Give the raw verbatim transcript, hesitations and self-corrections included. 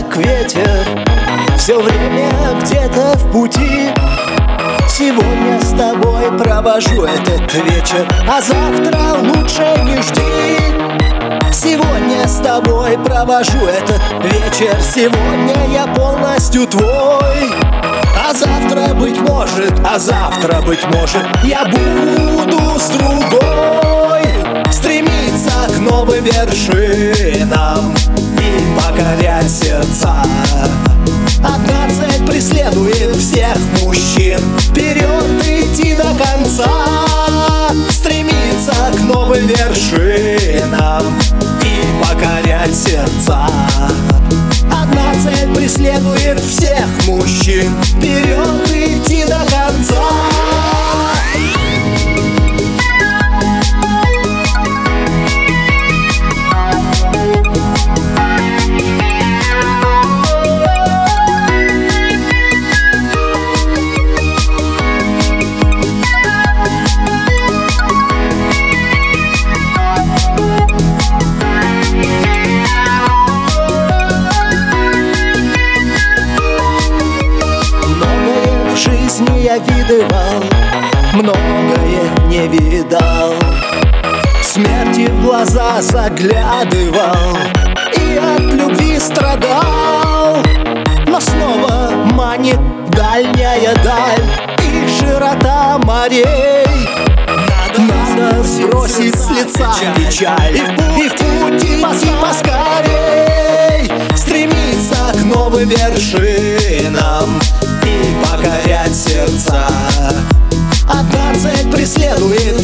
как ветер, все время где-то в пути. Сегодня с тобой провожу этот вечер, а завтра лучше не жди. Сегодня с тобой провожу этот вечер, сегодня я полностью твой. А завтра, быть может, а завтра, быть может, я буду с другой. Стремиться к новым вершинам и покорять сердца. Одна цель преследует всех мужчин: вперед идти до конца. Стремиться к новым вершинам и покорять сердца. Одна цель преследует всех мужчин: вперед идти до конца. Я видывал, многое не видал, смерти в глаза заглядывал и от любви страдал. Но снова манит дальняя даль и широта морей. Надо сбросить с лица печаль и в пути поскорей. Стремиться к новым вершинам и покорять сердца. Одна цель преследует